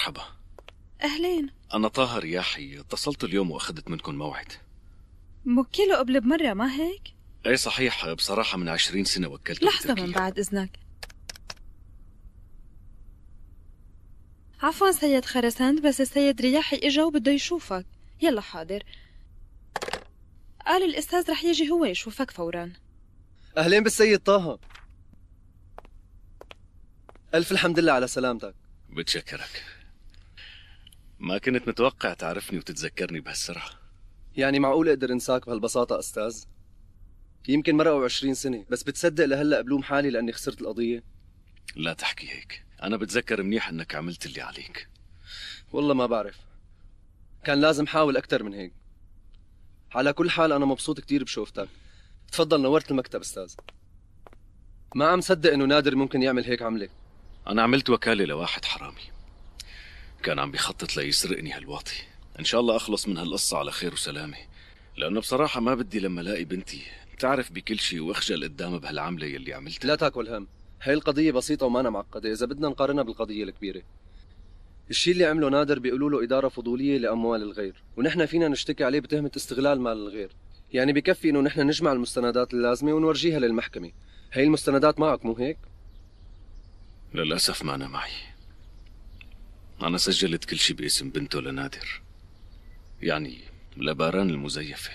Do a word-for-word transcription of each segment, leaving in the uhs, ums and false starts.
مرحبا. أهلين. أنا طه رياحي، اتصلت اليوم وأخذت منكم موعد. موكله قبل بمرة ما هيك؟ ايه صحيح، بصراحة من عشرين سنة وكلته. لحظة من بعد إذنك. عفوا سيد خرسند، بس السيد رياحي إجا وبده يشوفك. يلا حاضر. قال الأستاذ رح يجي هو يشوفك فورا. أهلين بالسيد طه. ألف الحمد لله على سلامتك. بتشكرك. ما كنت متوقع تعرفني وتتذكرني بهالسرعة. يعني معقول أقدر أنساك بهالبساطة أستاذ؟ يمكن مرقوا عشرين سنة، بس بتصدق لهلأ بلوم حالي لأني خسرت القضية؟ لا تحكي هيك، أنا بتذكر منيح أنك عملت اللي عليك. والله ما بعرف، كان لازم حاول أكتر من هيك. على كل حال أنا مبسوط كتير بشوفتك. تفضل، نورت المكتب أستاذ. ما عم صدق إنه نادر ممكن يعمل هيك عملة. أنا عملت وكالة لواحد حرامي كان عم بيخطط ليسرقني هالواطي. إن شاء الله أخلص من هالقصة على خير وسلامة، لأنه بصراحة ما بدي لما ألاقي بنتي تعرف بكل شيء وأخجل قدامها بهالعملة يلي عملتها. لا تاكل هم، هاي القضية بسيطة وما أنا معقدة إذا بدنا نقارنها بالقضية الكبيرة. الشيء اللي عمله نادر بيقولوا له إدارة فضولية لأموال الغير، ونحن فينا نشتكي عليه بتهمة استغلال مال الغير. يعني بكفي إنه نحن نجمع المستندات اللازمة ونورجيها للمحكمة. هاي المستندات معك مو هيك؟ للأسف ما أنا معي. أنا سجلت كل شيء باسم بنته لنادر، يعني لباران المزيفة.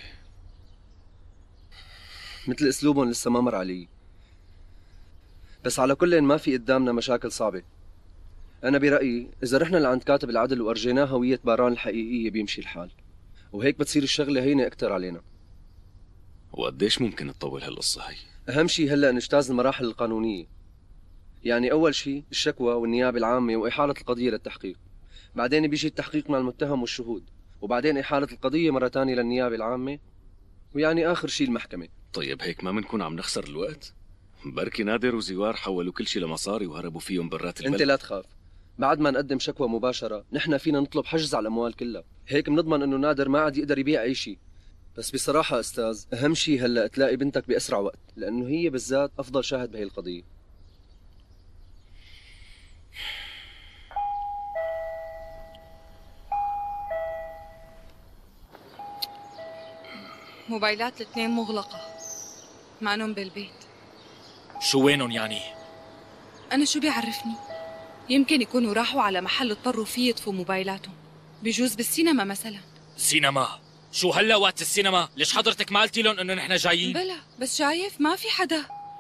مثل أسلوبهم لسه ما مر علي، بس على كل ما في قدامنا مشاكل صعبة. أنا برأيي إذا رحنا لعند كاتب العدل وأرجيناه هوية باران الحقيقية بيمشي الحال، وهيك بتصير الشغلة هينة أكتر علينا. وقديش ممكن تطول هالقصة هي؟ أهم شيء هلأ نجتاز المراحل القانونية. يعني أول شيء الشكوى والنيابة العامة وإحالة القضية للتحقيق، بعدين بيجي التحقيق مع المتهم والشهود، وبعدين إحالة القضية مرة تانية للنيابة العامة، ويعني آخر شيء المحكمة. طيب هيك ما منكون عم نخسر الوقت؟ بركي نادر وزوار حولوا كل شيء لمصاري وهربوا فيهم برات البلد. أنت لا تخاف، بعد ما نقدم شكوى مباشرة نحن فينا نطلب حجز على الأموال كلها، هيك بنضمن إنه نادر ما عاد يقدر يبيع أي شيء. بس بصراحة أستاذ، أهم شيء هلأ تلاقي بنتك بأسرع وقت، لأنه هي بالذات أفضل شاهد بهي القضية. موبايلات الاثنين مغلقة، معنهم بالبيت. شو وينهم يعني؟ أنا شو بيعرفني؟ يمكن يكونوا راحوا على محل اضطروا فيه يطفوا موبايلاتهم، بجوز بالسينما مثلا. سينما؟ شو هلا وقت السينما؟ ليش حضرتك ما قلتي لهم انه نحن جايين؟ بلا، بس شايف ما في حدا.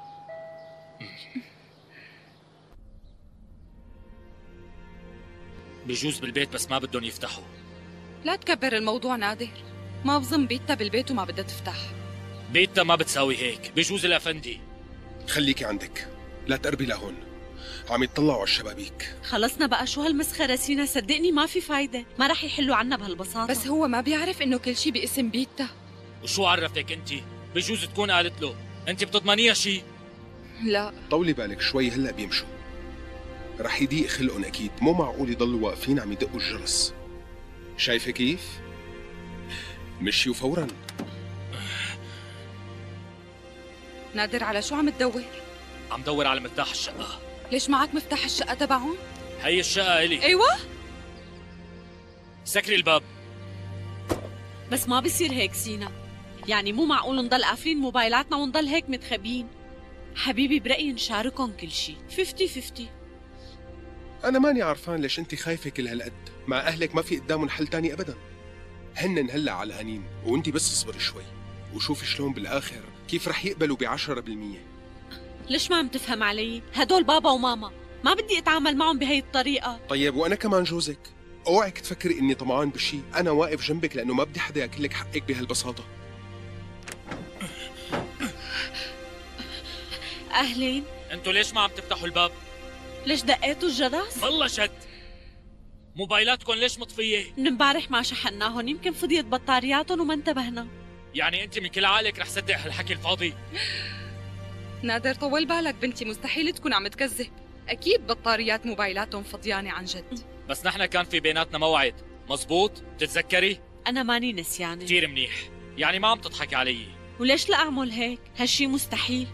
بجوز بالبيت بس ما بدهم يفتحوا. لا تكبر الموضوع نادر، ما بظن بيتها بالبيت وما بدها تفتح. بيتها ما بتساوي هيك، بجوز الأفندي. خليكي عندك، لا تقربي لهون، عم يطلعوا على الشبابيك. خلصنا بقى، شو هالمسخرة سينا؟ صدقني ما في فايدة، ما رح يحلوا عنا بهالبساطة. بس هو ما بيعرف انه كل شيء باسم بيتها. وشو عرفتك انت؟ بجوز تكون قالت له، انت بتضمنيها شيء؟ لا طولي بالك شوي، هلا بيمشوا. رح يضيق خلقهم اكيد، مو معقول يضلوا واقفين عم يدقوا الجرس. شايفه كيف؟ مشيوا فورا. نادر، على شو عم تدور؟ عم دور على مفتاح الشقة. ليش معك مفتاح الشقة تبعهم؟ هي الشقة إلي. ايوه؟ سكري الباب. بس ما بيصير هيك سينا، يعني مو معقول نضل قافلين موبايلاتنا ونضل هيك متخبيين. حبيبي برأيي نشاركهم كل شيء، خمسين خمسين. انا ماني عرفان ليش انت خايفه كل هالقد، مع اهلك ما في قدامهم حل تاني ابدا. هن هلا علقانين وانت بس اصبري شوي وشوفي شلون بالاخر كيف رح يقبلوا بعشرة بالمية. ليش ما عم تفهم علي؟ هدول بابا وماما، ما بدي اتعامل معهم بهي الطريقة. طيب وانا كمان جوزك، اوعك تفكري اني طمعان بشي، انا واقف جنبك لانه ما بدي حدا ياكلك حقك بهالبساطة. اهلين. انتوا ليش ما عم تفتحوا الباب؟ ليش دقيتوا الجرس؟ والله شد. موبايلاتكم ليش مطفية؟ من امبارح ما شحناهم، يمكن فضيت بطارياتهم وما انتبهنا. يعني انت من كل عقلك رح صدق هالحكي الفاضي؟ نادر طول بالك، بنتي مستحيل تكون عم تكذب، اكيد بطاريات موبايلاتهم فضيانة عن جد. بس نحن كان في بيناتنا موعد، مزبوط؟ بتتذكري؟ انا ماني نسيانة. كثير منيح، يعني ما عم تضحكي علي. وليش لا اعمل هيك؟ هالشي مستحيل.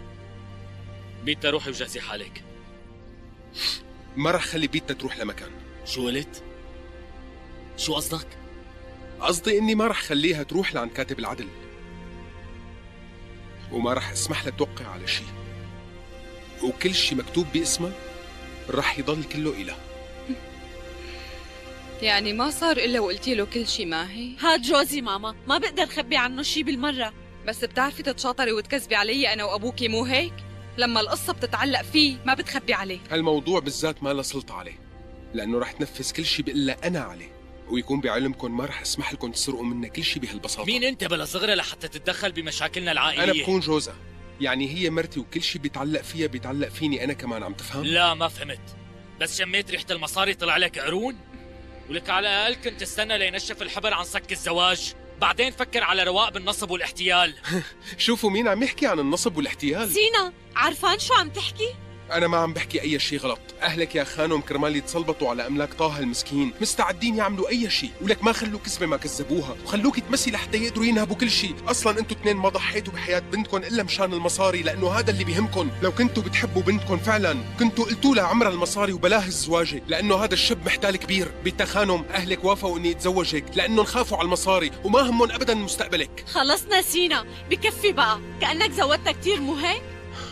بيتا روحي وجهزي حالك. ما رح خلي بيتنا تروح لمكان. شو قلت؟ شو قصدك؟ قصدي اني ما رح خليها تروح لعند كاتب العدل، وما رح اسمح لها توقع على شيء، وكل شيء مكتوب باسمها رح يضل كله إلها. يعني ما صار إلا وقلتي له كل شيء ما هي؟ هاد جوزي ماما، ما بقدر خبي عنه شي بالمرة. بس بتعرفي تتشاطري وتكذبي علي أنا وأبوكي، مو هيك؟ لما القصة بتتعلق فيه ما بتخبي عليه. هالموضوع بالذات ما له سلطة عليه، لأنه رح تنفذ كل شيء بقول أنا عليه، ويكون بعلمكم ما رح اسمح لكم تسرقوا منا كل شيء بهالبساطة. مين انت بلا صغرى لحتى تتدخل بمشاكلنا العائلية؟ أنا بكون جوزها، يعني هي مرتي وكل شيء بيتعلق فيها بيتعلق فيني أنا كمان، عم تفهم؟ لا ما فهمت. بس شميت ريحة المصاري طلع لك قرون؟ ولك على الأقل كنت تستنى لينشف الحبر عن صك الزواج، بعدين فكر على رواق بالنصب والاحتيال. شوفوا مين عم يحكي عن النصب والاحتيال. سينا، عرفان شو عم تحكي؟ أنا ما عم بحكي أي شيء غلط، أهلك يا خانم كرمال يتسلطوا على أملاك طه المسكين مستعدين يعملوا أي شيء، ولك ما خلوا كذبة ما كذبوها، وخلوك تمثلي لحتى يقدروا ينهبوا كل شيء. أصلاً أنتوا اثنين ما ضحيتوا بحياة بنتكم إلا مشان المصاري، لأنه هذا اللي بيهمكم. لو كنتوا بتحبوا بنتكم فعلاً كنتوا قلتوا لها عمرها المصاري وبلاه الزواجة، لأنه هذا الشاب محتال كبير. بنت خانم أهلك وافقوا إني أتزوجك لأنه خافوا على المصاري وما همهم أبداً مستقبلك. خلصنا سينا، بكفي بقى، كأنك زودتها كتير، مو هيك؟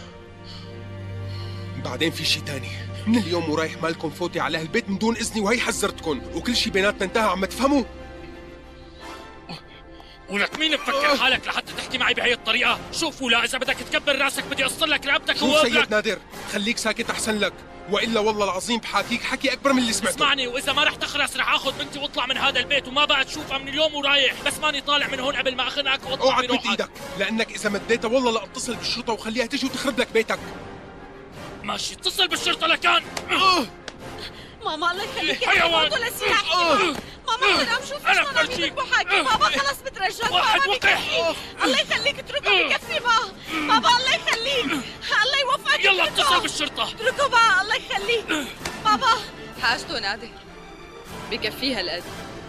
بعدين في شي تاني، من اليوم ورايح مالكم فوتي على هالبيت من دون إذني، وهي حذرتكم، وكل شي بيناتنا انتهى، عم تفهموا؟ ولك مين مفكر حالك لحتى تحكي معي بهي الطريقة؟ شوف ولا إذا بدك تكبر راسك بدي أصل لك رقبتك شوف ووابلك. سيد نادر، خليك ساكت أحسن لك، وإلا والله العظيم بحاكيك حكي أكبر من اللي سمعته. اسمعني، وإذا ما رح تخرس رح آخذ بنتي واطلع من هذا البيت وما بقى تشوفها من اليوم ورايح، بس ماني طالع من هون قبل ما أخنقك واطلع اوعى تمد بروحك. إيدك، لأنك إذا مديتها والله لاتصل بالشرطة وخليها تجي وتخرب لك بيتك. ماشي، اتصل بالشرطة لكان. ماما الله يخليك يا حيوان. حبيبي، ولا سينا احكي. ماما انا عم شوف أنا شلون عم بفرجيك. يذبحوا حاجة. بابا خلص بترجاك، واحد بابا وقح. بكفي. الله يخليك اتركه، بكفي بقى. بابا الله يخليك، الله يوفقك. يلا اتركه. اتصل بالشرطة. اتركه بقى، الله يخليك. بابا حاجته نادر، بكفيها القد.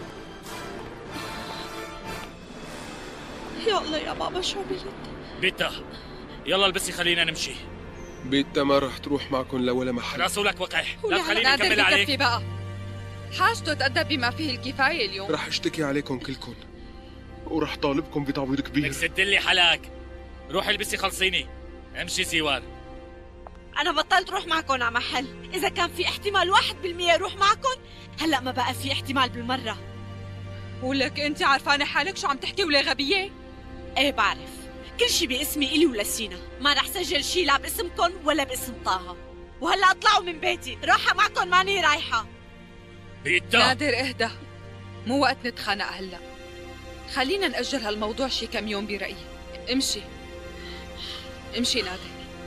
يا الله يا بابا، شو عملت؟ بيتا يلا البسي خلينا نمشي. بيتها ما رح تروح معكم لولا محل. راسولك وقح، لا ولي تخليني نادر أكمل عليك. بكفي بقى، حاجته تأدب بما فيه الكفاية اليوم. رح اشتكي عليكم كلكم، ورح طالبكم بتعويض لك كبير. سد لي حلاك، روحي البسي خلصيني، امشي سيوار. أنا بطلت روح معكم على محل، إذا كان في احتمال واحد بالمية روح معكم، هلأ ما بقى في احتمال بالمرة. ولك أنت عرفانة حالك شو عم تحكي ولا غبية؟ إيه بعرف، كل شي باسمي إلي ولا سينا، ما رح سجل شي لا باسمكم ولا باسم طه. وهلأ اطلعوا من بيتي، رايحة معكم ماني رايحة. بيتا نادر اهدى، مو وقت نتخانق هلا، خلينا نأجل هالموضوع شي كم يوم برأيي. امشي امشي نادر.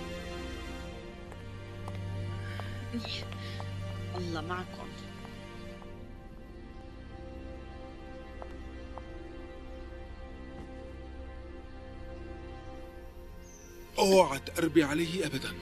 الله معكم. اوعى تقربي علي ابدا.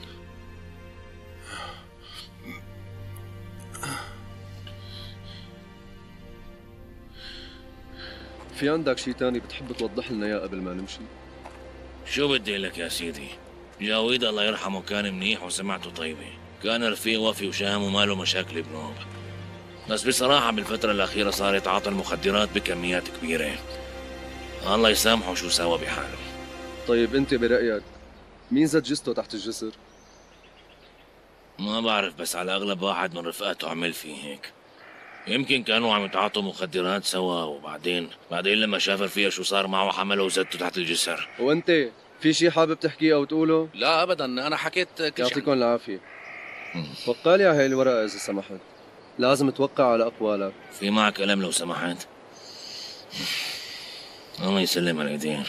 في عندك شي تاني بتحب توضح لنا اياه قبل ما نمشي؟ شو بدي لك يا سيدي؟ جاويد الله يرحمه كان منيح وسمعته طيبة، كان رفيق وفي وشام وما له مشاكل بنوب، بس بصراحة بالفترة الأخيرة صار يتعاطى المخدرات بكميات كبيرة. الله يسامحه شو سوى بحاله. طيب انت برأيك مين زاد جثته تحت الجسر؟ ما بعرف، بس على أغلب واحد من رفقاته عمل فيه هيك. يمكن كانوا عم يتعاطوا مخدرات سوا، وبعدين بعدين لما شافر فيها شو صار معه حمله وزته تحت الجسر. وانت في شي حابب تحكيه او تقوله؟ لا ابدا، انا حكيت كل شيء. يعطيكم العافية. وقع لي على هاي الورقة إذا سمحت، لازم توقع على أقوالك. في معك قلم لو سمحت؟ الله يسلم على ايدين.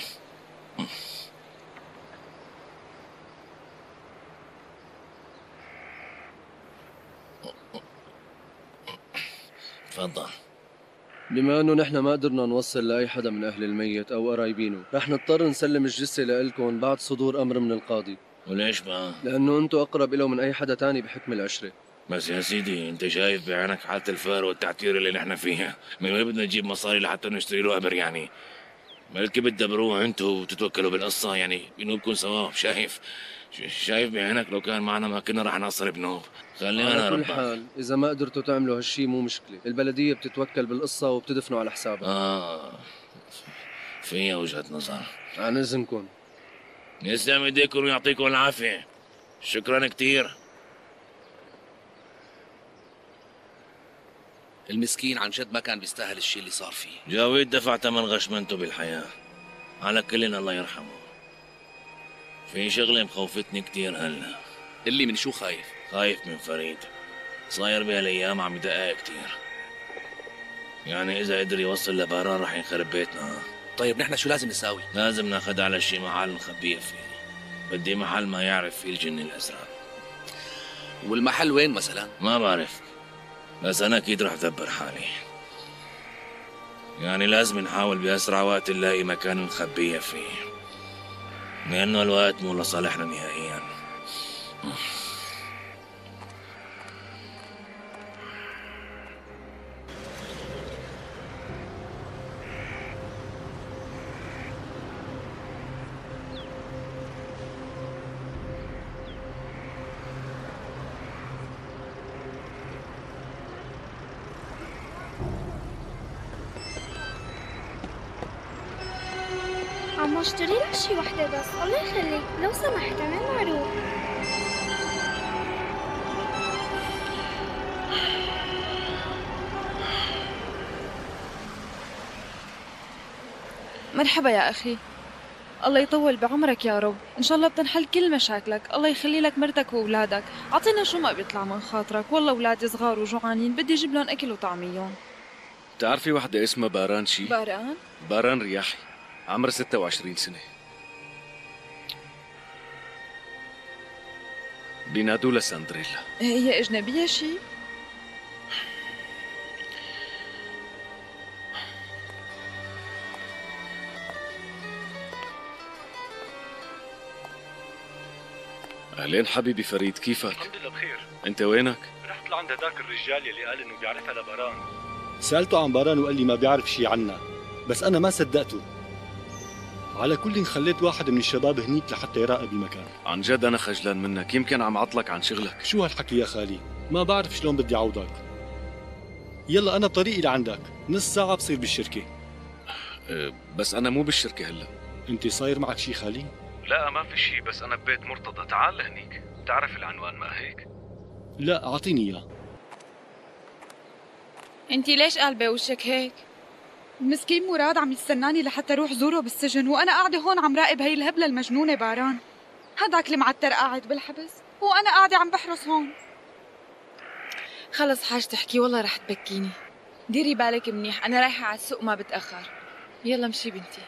تفضل. بما انه نحن ما قدرنا نوصل لاي حدا من اهل الميت او قرايبينه، رح نضطر نسلم الجثة لإلكم بعد صدور امر من القاضي. وليش بقى؟ لانه انتم اقرب له من اي حدا تاني بحكم العشرة. بس يا سيدي انت شايف بعينك حالة الفقر والتعتير اللي نحن فيها، من وين بدنا نجيب مصاري لحتى نشتري له قبر يعني؟ بلكي بتدبروها انتوا وتتوكلوا بالقصة يعني بينوبكم ثواب، شايف؟ شايف بعينك لو كان معنا ما كنا رح نصر بنوب. خلينا على كل ربك. حال اذا ما قدرتوا تعملوا هالشي مو مشكله، البلديه بتتوكل بالقصه وبتدفنوا على حسابها. اه فيها وجهة نظر. عن اذنكم. يسلم ايديكم ويعطيكم العافية. شكرا كتير. المسكين عن جد ما كان بيستاهل الشيء اللي صار فيه. جاويد دفع ثمن غشمنته بالحياة. على كلنا الله يرحمه. في شغلة مخوفتني كتير هلا. اللي من شو خايف؟ خايف من فريد. صاير بهالايام عم يدقق كتير. يعني اذا قدر يوصل لباران رح ينخرب بيتنا. طيب نحن شو لازم نساوي؟ لازم ناخد على شي محل نخبيه فيه. بدي محل ما يعرف فيه الجن الازرق. والمحل وين مثلا؟ ما بعرف، بس انا اكيد رح دبر حالي. يعني لازم نحاول باسرع وقت نلاقي مكان نخبيه فيه، لانه الوقت مو لصالحنا نهائيا. عم اشتري لك شي وحدة بس، الله يخليك لو سمحت اعمل معروف. مرحبا يا أخي، الله يطول بعمرك يا رب. إن شاء الله بتنحل كل مشاكلك، الله يخلي لك مرتك وأولادك. أعطينا شو ما بيطلع من خاطرك، والله أولادي صغار وجوعانين بدي أجيب لهم أكل وطعميهم. بتعرفي وحدة اسمها باران شي؟ باران؟ باران رياحي، عمرها ستة وعشرين سنة. بينادوا لها ساندريلا. هي أجنبية شي؟ أهلين حبيبي فريد، كيفك؟ الحمد لله بخير. أنت وينك؟ رحت لعند هداك الرجال يلي قال إنه بيعرفها لباران. سألته عن باران وقال لي ما بيعرف شي عنها، بس أنا ما صدقته. على كل خليت واحد من الشباب هنيك لحتى يراقب المكان. عن جد أنا خجلان منك، يمكن عم عطلك عن شغلك. شو هالحكي يا خالي؟ ما بعرف شلون بدي أعوضك. يلا أنا بطريقي لعندك، نص ساعة بصير بالشركة. أه بس أنا مو بالشركة هلا. أنت صاير معك شي خالي؟ لا ما في شي، بس أنا ببيت مرتضى. تعال لهنيك، بتعرف العنوان ما هيك؟ لا أعطيني إياه. انتي ليش قلبة وشك هيك؟ مسكين مراد عم يستناني لحتى روح زوره بالسجن، وأنا قاعدة هون عم راقب هي الهبلة المجنونة باران. هداك المعتر قاعد بالحبس وأنا قاعدة عم بحرس هون. خلص حاج تحكي، والله رح تبكيني. ديري بالك منيح، أنا رايحة على السوق ما بتأخر. يلا مشي بنتي.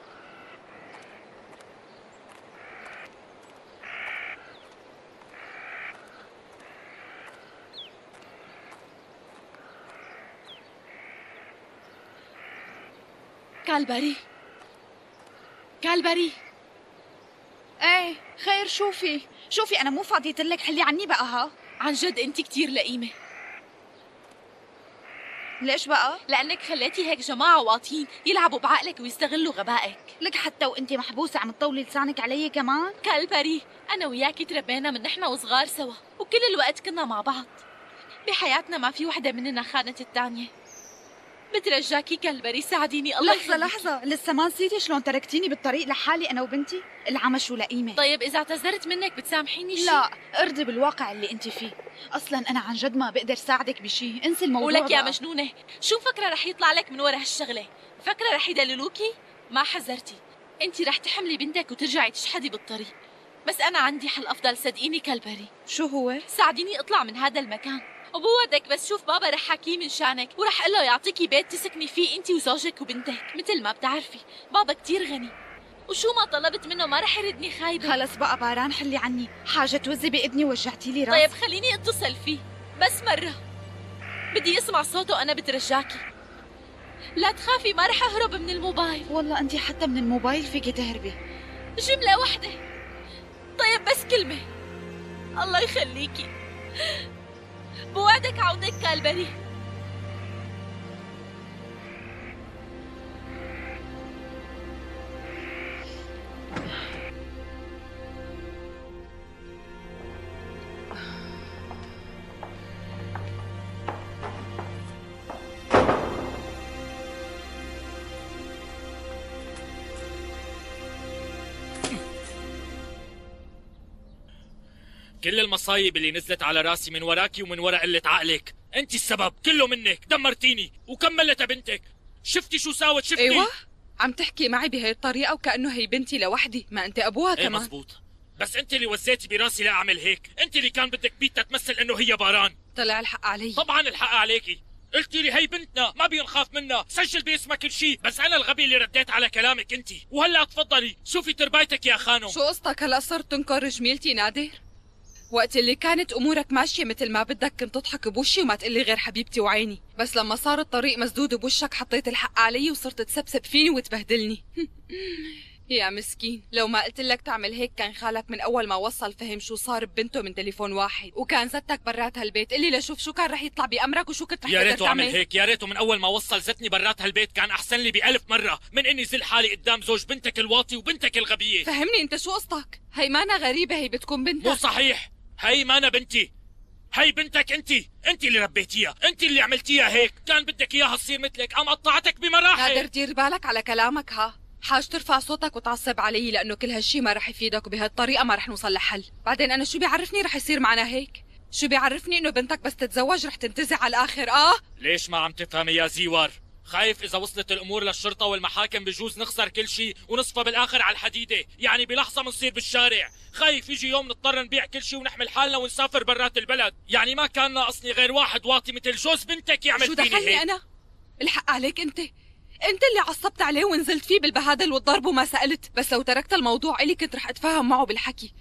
كالبري كالبري. ايه خير، شوفي شوفي أنا مو فاضية لك، حلي عني بقى. ها عن جد انت كتير لئيمة. ليش بقى؟ لأنك خليتي هيك جماعة واطين يلعبوا بعقلك ويستغلوا غبائك. لك حتى وانتي محبوسة عم تطولي لسانك علي كمان؟ كالبري، أنا وياكي تربينا من نحن وصغار سوا، وكل الوقت كنا مع بعض. بحياتنا ما في وحدة مننا خانت الثانية. بترجاكي كالبري ساعديني الله لحظة لحظة، لسه ما نسيتي شلون تركتيني بالطريق لحالي أنا وبنتي؟ العمش ولئيمة. طيب إذا اعتذرت منك بتسامحيني شي؟ لا، ارضي بالواقع اللي انت فيه. أصلا أنا عن جد ما بقدر ساعدك بشي، انسي الموضوع. ولك يا بقى. مجنونة، شو فكرة رح يطلع لك من ورا هالشغلة؟ فكرة رح يدللوكي؟ ما حذرتي، انت رح تحملي بنتك وترجعي تشحدي بالطريق. بس أنا عندي حل أفضل، صدقيني كالبري. شو هو؟ ساعديني أطلع من هذا المكان، وبوعدك بس شوف بابا رح حكيه من شانك، ورح قله يعطيكي بيت تسكني فيه انت وزوجك وبنتك. مثل ما بتعرفي بابا كتير غني، وشو ما طلبت منه ما رح يردني خايبة. خلص بقى باران، حلي عني، حاجة توزي بإذني وجعتي لي راسي. طيب خليني اتصل فيه بس مرة، بدي اسمع صوته. أنا بترجاكي لا تخافي، ما رح أهرب من الموبايل. والله أنت حتى من الموبايل فيكي تهربي. جملة واحدة طيب، بس كلمة. الله يخليكي، بوعدك عودك كالبري. كل المصايب اللي نزلت على راسي من وراكي ومن ورا قلة عقلك، انت السبب، كله منك، دمرتيني وكملتها بنتك. شفتي شو ساوت؟ شفتي؟ ايوه عم تحكي معي بهي الطريقة وكأنه هي بنتي لوحدي، ما انت ابوها ايه كمان. مزبوط، بس انت اللي وزيتي براسي لا اعمل هيك، انت اللي كان بدك بيتها تمثل انه هي باران. طلع الحق علي. طبعا الحق عليكي، قلتي لي هي بنتنا ما بينخاف منها، سجل باسمها كل شيء، بس انا الغبي اللي رديت على كلامك انت. وهلا تفضلي شوفي تربايتك يا خانم. شو قصتك هلا صرت تنكر جميلتي نادر؟ وقت اللي كانت امورك ماشيه مثل ما بدك كنت تضحك بوشي وما تقلي غير حبيبتي وعيني، بس لما صار الطريق مسدود بوشك حطيت الحق علي وصرت تسبسب فيني وتبهدلني. يا مسكين، لو ما قلت لك تعمل هيك كان خالك من اول ما وصل فهم شو صار ببنته من تليفون واحد، وكان زتك برات هالبيت. قلي لشوف شو كان رح يطلع بامرك وشو كنت رح يا تقدر ريته عمل تعمل. هيك، يا ريته من اول ما وصل زتني برات هالبيت، كان احسن لي بألف مره من اني زل حالي قدام زوج بنتك الواطي وبنتك الغبيه. فهمني انت شو قصتك؟ هي مانا غريبه، هي بتكون بنتك. مو صحيح، هي ما أنا بنتي، هي بنتك انت، انت اللي ربيتيها، انت اللي عملتيها هيك، كان بدك اياها تصير مثلك، قام قطعتك بمراحل. نادر دير بالك على كلامك، ها حاج ترفع صوتك وتعصب علي لانه كل هالشي ما رح يفيدك وبهالطريقه ما رح نوصل لحل. بعدين انا شو بيعرفني رح يصير معنا هيك؟ شو بيعرفني انه بنتك بس تتزوج رح تنتزع على الاخر؟ اه ليش ما عم تفهمي يا زيور؟ خايف اذا وصلت الامور للشرطه والمحاكم بجوز نخسر كل شيء ونصفى بالاخر على الحديده، يعني بلحظه بنصير بالشارع. خايف يجي يوم نضطر نبيع كل شيء ونحمل حالنا ونسافر برات البلد، يعني ما كان ناقصني غير واحد واطي مثل جوز بنتك يعمل شو فيني دخلني هيك. انا؟ الحق عليك انت، انت اللي عصبت عليه ونزلت فيه بالبهادل والضرب وما سألت، بس لو تركت الموضوع الي كنت رح اتفاهم معه بالحكي.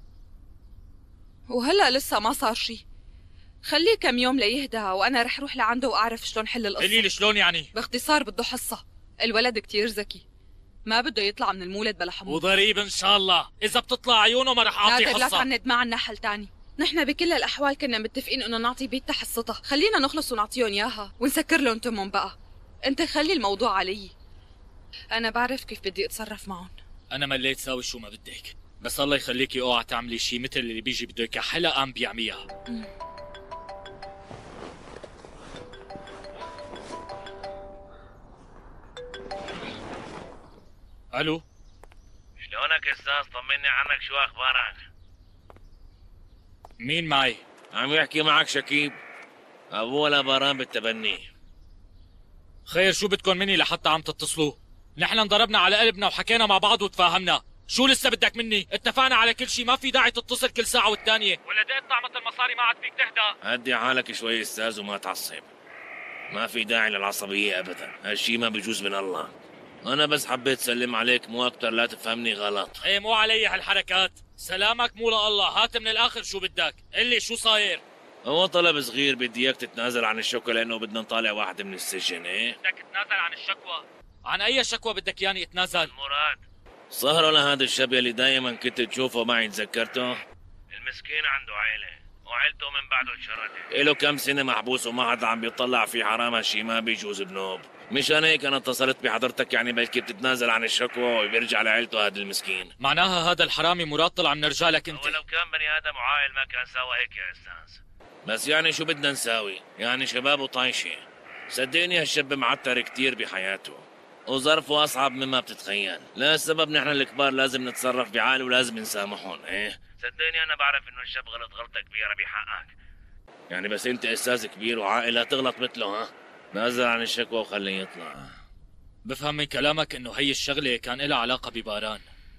وهلا لسه ما صار شي، خليه كم يوم ليهدى وانا رح روح لعنده واعرف شلون حل القصه. قولي لي شلون يعني؟ باختصار بده حصه، الولد كتير ذكي، ما بده يطلع من المولد بلا حمود. وضريب ان شاء الله، اذا بتطلع عيونه ما رح اعطي نادر لا حصه. تعند، ما عنا حل تاني. نحن بكل الاحوال كنا متفقين انه نعطي بيتها حصتها، خلينا نخلص ونعطيهم اياها ونسكر لهم تمهم بقى. انت خلي الموضوع علي، انا بعرف كيف بدي اتصرف معهم. انا مليت ساوي شو ما بدك، بس الله يخليكي اوعى تعملي شيء مثل اللي بيجي بده يكحلها قام بيعميها. الو، شلونك استاذ؟ طمني عنك، شو اخبارك؟ مين معي؟ عم يحكي معك شكيب، ابوه لباران بالتبني. خير شو بدكم مني لحتى عم تتصلوا؟ نحن انضربنا على قلبنا وحكينا مع بعض وتفاهمنا، شو لسه بدك مني؟ اتفقنا على كل شيء، ما في داعي تتصل كل ساعة والتانية، ولا دقت طعمة المصاري ما عاد فيك تهدى. هدي حالك شوي استاذ وما تعصب، ما في داعي للعصبية ابدا، هالشي ما بيجوز من الله. انا بس حبيت سلم عليك مو اكتر، لا تفهمني غلط. ايه مو علي هالحركات، سلامك مو لله، هات من الاخر شو بدك، قلي شو صاير؟ هو طلب صغير، بدي اياك تتنازل عن الشكوى لانه بدنا نطالع واحد من السجن. ايه بدك تتنازل عن الشكوى؟ عن اي شكوى بدك ياني اتنازل؟ مراد صهره لهذا الشاب اللي دايما كنت تشوفه معي، تذكرته؟ المسكين عنده عيلة وعيلته من بعده انشردت، له كم سنة محبوس وما حدا عم بيطلع في حرام، هالشي ما بيجوز بنوب. مشان هيك انا اتصلت بحضرتك، يعني بلكي بتتنازل عن الشكوى وبيرجع لعيلته هذا المسكين. معناها هذا الحرامي مراد طلع من رجالك انت؟ ولو كان بني ادم وعاقل ما كان سوى هيك يا استاذ. بس يعني شو بدنا نساوي؟ يعني شبابه طايشه، صدقني هالشاب معتر كتير بحياته وظرفه اصعب مما بتتخيل، لا السبب نحن الكبار لازم نتصرف بعقل ولازم نسامحهم. ايه صدقني انا بعرف انه الشاب غلط غلطه كبيره بحقك، يعني بس انت استاذ كبير وعاقل لا تغلط مثله. ها نازل عن الشكوى وخليه يطلع. بفهم من كلامك انه هي الشغله كان لها علاقه بباران.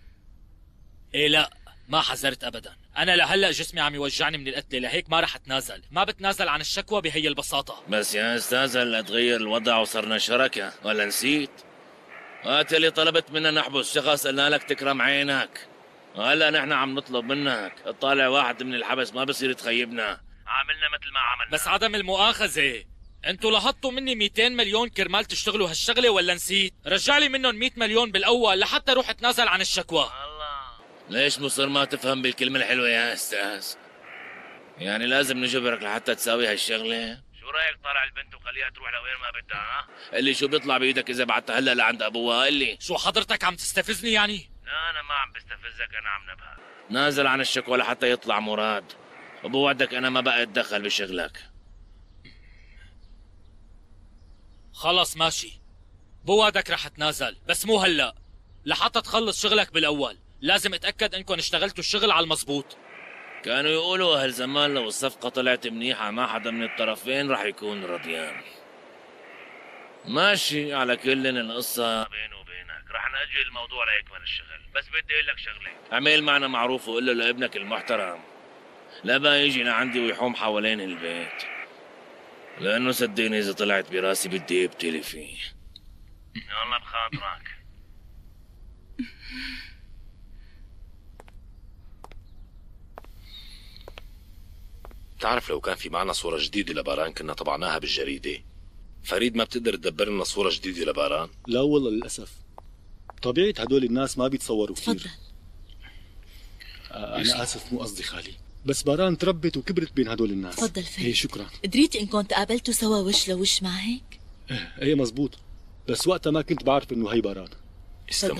ايه لا ما حذرت ابدا، انا لهلا جسمي عم يوجعني من القتله، لهيك ما رح اتنازل، ما بتنازل عن الشكوى بهي البساطه. بس يا استاذ هلا تغير الوضع وصرنا شركه، ولا نسيت؟ وقت اللي طلبت منا نحبس شخص قلنا لك تكرم عينك، وهلا نحن عم نطلب منك تطالع واحد من الحبس، ما بصير تخيبنا. عاملنا مثل ما عملنا. بس عدم المؤاخذه، انتوا لهطوا مني مئتين مليون كرمال تشتغلوا هالشغله ولا نسيت؟ رجع لي منهم مئة مليون بالاول لحتى روح اتنازل عن الشكوى. ليش مصر ما تفهم بالكلمة الحلوة يا استاذ؟ يعني لازم نجبرك لحتى تساوي هالشغلة؟ شو رايك طالع البنت وخليها تروح لوين ما بدها؟ ها؟ اللي شو بيطلع بايدك اذا بعتها هلا لعند ابوها؟ اللي شو حضرتك عم تستفزني يعني؟ لا انا ما عم بستفزك، انا عم نبهك. نازل عن الشكوى لحتى يطلع مراد، وبوعدك انا ما بقى اتدخل بشغلك. خلص ماشي، بوعدك رح اتنازل، بس مو هلا، لحتى تخلص شغلك بالاول لازم اتاكد انكم اشتغلتوا الشغل على المزبوط. كانوا يقولوا أهل زمان لو الصفقة طلعت منيحة ما حدا من الطرفين رح يكون رضيان. ماشي، على كل القصة بيني وبينك رح نأجل الموضوع ليكمل الشغل، بس بدي أقول لك شغلة، اعمل معنا معروف وقول له لابنك المحترم لا بقى يجي لعندي ويحوم حوالين البيت، لأنه صدقني إذا طلعت براسي بدي ابتلي فيه. يلا بخاطرك. بتعرف لو كان في معنا صورة جديدة لباران كنا طبعناها بالجريدة. فريد ما بتقدر تدبر لنا صورة جديدة لباران؟ لا والله للأسف، طبيعة هدول الناس ما بيتصوروا كثير. تفضل. آه أنا آسف مو قصدي خالي، بس باران تربت وكبرت بين هدول الناس. تفضل فريد. ايه شكرا. دريت انكم تقابلتوا سوا وش لوش مع هيك؟ ايه ايه مزبوط، بس وقتها ما كنت بعرف انه هي باران. يسلموا.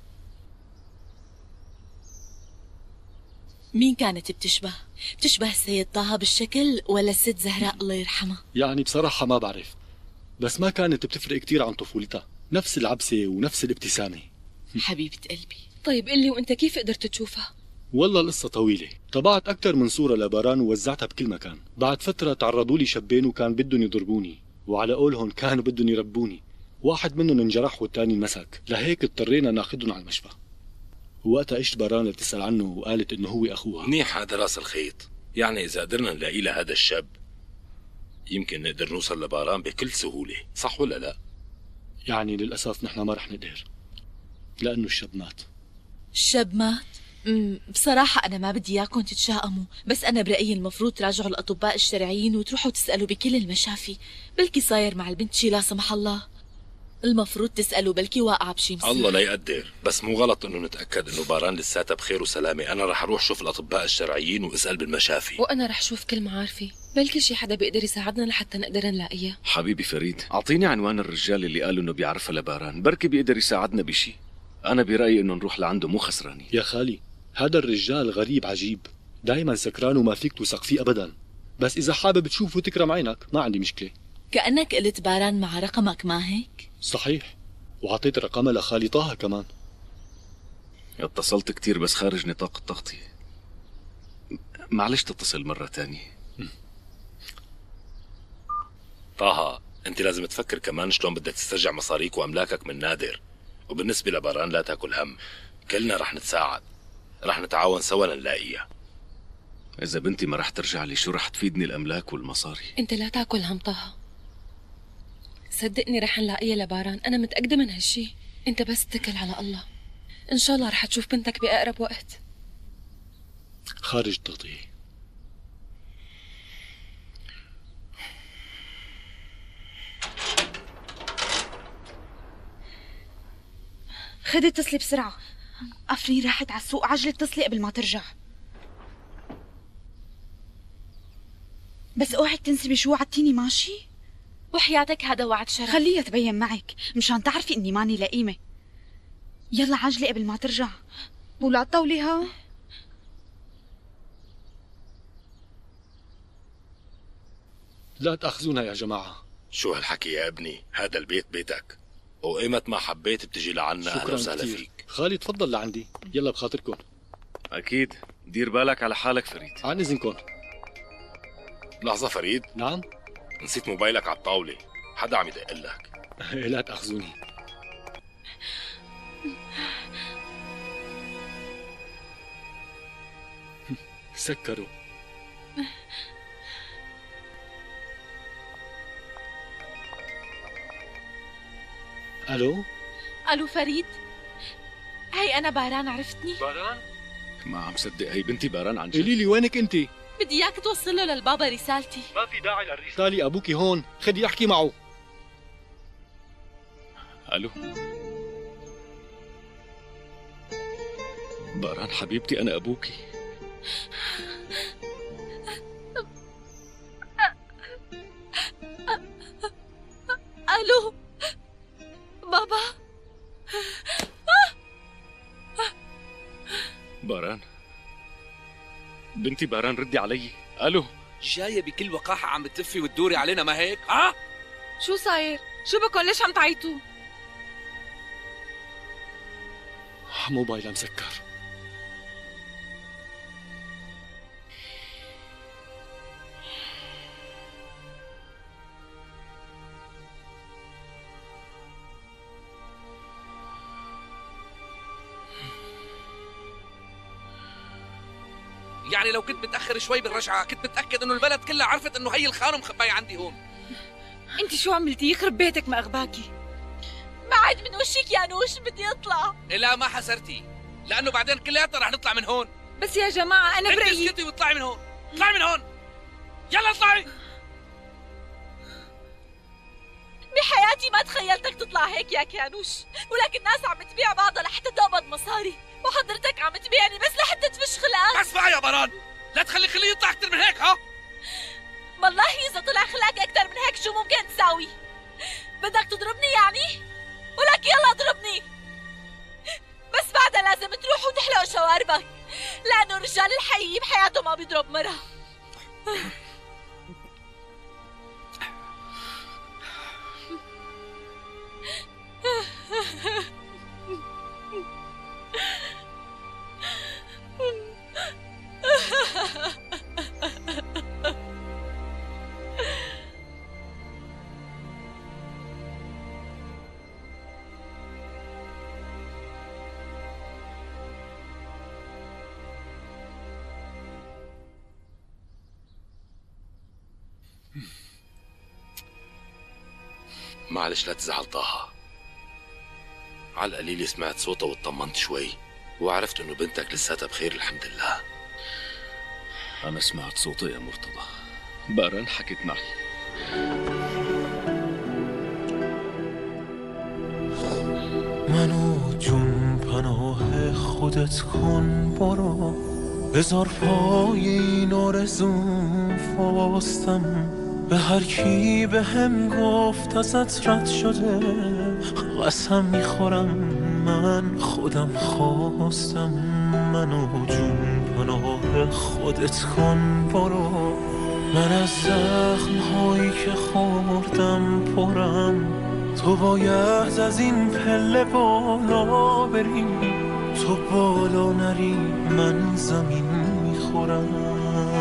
مين كانت بتشبه؟ بتشبه السيد طه بالشكل ولا الست زهراء الله يرحمها؟ يعني بصراحة ما بعرف، بس ما كانت بتفرق كتير عن طفولتها، نفس العبسة ونفس الابتسامة. حبيبة قلبي. طيب قلي وانت كيف قدرت تشوفها؟ والله القصة طويلة، طبعت أكثر من صورة لباران ووزعتها بكل مكان. بعد فترة تعرضوا لي شابين وكان بدهم يضربوني، وعلى قولهم كانوا بدهم يربوني. واحد منهم انجرح والتاني انمسك، لهيك اضطرينا ناخذهم على المشفى. ووقتها اجت باران لتسأل عنه وقالت انه هو اخوها. منيح هذا راس الخيط، يعني اذا قدرنا نلاقي له هذا الشاب يمكن نقدر نوصل لباران بكل سهولة، صح ولا لا؟ يعني للأسف نحن ما رح نقدر، لأنه الشاب مات. الشاب مات؟ امم بصراحة أنا ما بدي إياكم تتشائموا، بس أنا برأيي المفروض تراجعوا الأطباء الشرعيين وتروحوا تسألوا بكل المشافي، بلكي صاير مع البنت شي لا سمح الله. المفروض تسألوا بلكي واقعة بشي مصير. الله لا يقدر، بس مو غلط انه نتأكد انه باران لساتها بخير وسلامة. انا رح اروح شوف الأطباء الشرعيين واسأل بالمشافي. وأنا رح شوف كل معارفي، بلكي شي حدا بيقدر يساعدنا لحتى نقدر نلاقيها. حبيبي فريد، أعطيني عنوان الرجال اللي قالوا انه بيعرفها لباران، بركي بيقدر يساعدنا بشي. انا برأيي انه نروح لعنده، مو خسرانين. يا خالي هذا الرجال غريب عجيب، دايما سكران وما فيك توثق فيه ابدا، بس اذا حابب تشوفه تكرم عينك ما عندي مشكله. كأنك قلت باران مع رقمك، ما هيك؟ صحيح، وعطيت رقمها لخالي طه كمان. اتصلت كتير بس خارج نطاق التغطية، معلش تتصل مرة تانية. طه، انت لازم تفكر كمان شلون بدك تسترجع مصاريك واملاكك من نادر. وبالنسبة لباران لا تاكل هم، كلنا رح نتساعد، رح نتعاون سوا لنلاقيها. إذا بنتي ما رح ترجع لي شو رح تفيدني الأملاك والمصاري؟ أنت لا تاكل هم طه، صدقني رح نلاقيها لباران، أنا متأكدة من هالشي. أنت بس اتكل على الله، إن شاء الله رح تشوف بنتك بأقرب وقت. خارج التغطية. خدي اتصلي بسرعة، أفرين راحت على السوق، عجلي اتصلي قبل ما ترجع. بس اوعي تنسي بشو وعدتيني، ماشي؟ وحياتك هذا وعد شرف. خليها تبين معك مشان تعرفي اني ماني لئيمة. يلا عجلي قبل ما ترجع، ولا تطوليها. لا تأخذونا يا جماعة. شو هالحكي يا ابني؟ هذا البيت بيتك، وقيمة ما حبيت بتجي لعنا. أهلا وسهلا فيك. خالي تفضل لعندي، يلا بخاطركم. أكيد، دير بالك على حالك فريد. عن إذنكم. لحظة فريد. نعم؟ نسيت موبايلك على الطاولة، حدا عم يدق لك. لا تأخذوني. سكروا. الو الو فريد، هي انا باران، عرفتني؟ باران؟ ما عم صدق، هي بنتي باران عن جد. قولي لي وينك انت؟ بدي اياك توصل له للبابا رسالتي. ما في داعي للرسالة، ابوكي هون، خدي احكي معه. الو باران حبيبتي، انا ابوكي. الو بابا. باران بنتي باران، ردي علي. الو. جاية بكل وقاحة عم بتلفي وتدوري علينا، ما هيك؟ ها؟ شو صاير؟ شو بكون؟ ليش عم تعيطوا؟ موبايلها مسكر. يعني لو كنت متأخر شوي بالرجعة كنت متأكد انه البلد كلها عرفت انه هي الخانم مخباية عندي هون. انت شو عملتي؟ يخرب بيتك ما اغباكي. بعد من وشك يا نوش، بدي اطلع. لا ما حسرتي، لانه بعدين كلياتنا رح نطلع من هون. بس يا جماعة انا برأيي انت اسكتي واطلعي من هون، اطلعي من هون، يلا اطلعي. بحياتي ما تخيلتك تطلع هيك يا كيانوش، ولكن الناس عم تبيع بعضها لحتى تقبض مصاري، وحضرتك عم تبيعني بس لحتى تفش خلقك. بس بقى يا بران، لا تخلي خليه يطلع اكثر من هيك. ها والله اذا طلع خلقك اكثر من هيك شو ممكن تساوي؟ بدك تضربني يعني؟ ولك يلا اضربني، بس بعدها لازم تروح وتحلق شواربك، لانه الرجال الحقيقي بحياته ما بيضرب مرة. معلش لا تزعل طه، على القليل سمعت صوتها واطمنت شوي وعرفت انه بنتك لساتها بخير الحمد لله. أنا سمعت صوتها يا مرتضى، باران حكت معي. منو جون پناه خودت کن، برو بذار پای این آرزوم فاستم، به هر کی به هم گفت ازت رد شده قسم میخورم من خودم خواستم. منو جون پناه خودت کن، برو من از زخم هایی که خوردم پرم، تو باید از این پله بالا بری، تو بالا نری من زمین میخورم.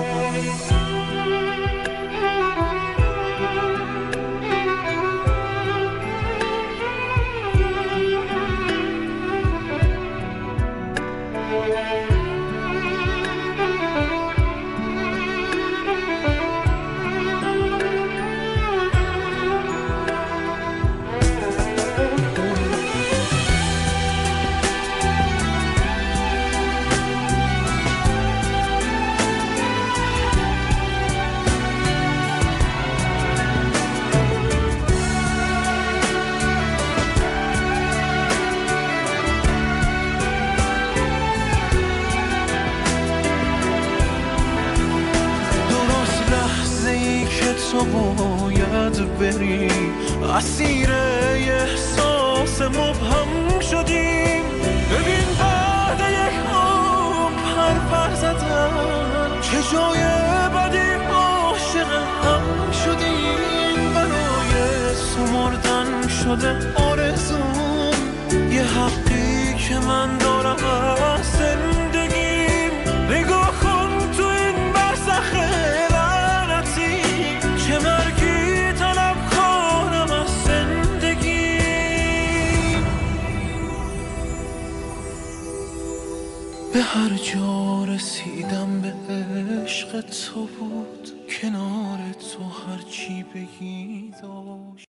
تو باید بری، اسیر احساس مبهم شدیم. ببین بعد یک عمر پر پر زدن چه جای بدی عاشق هم شدیم. برای سمردن شده آرزوم، یه حقی که من دارم از زندگیم. نگاه کن تو این برزخ لعنتی که مرگی طلب کنم از زندگی. به هر جا رسیدم به عشق تو بود، کنار تو هرچی بگی داشت.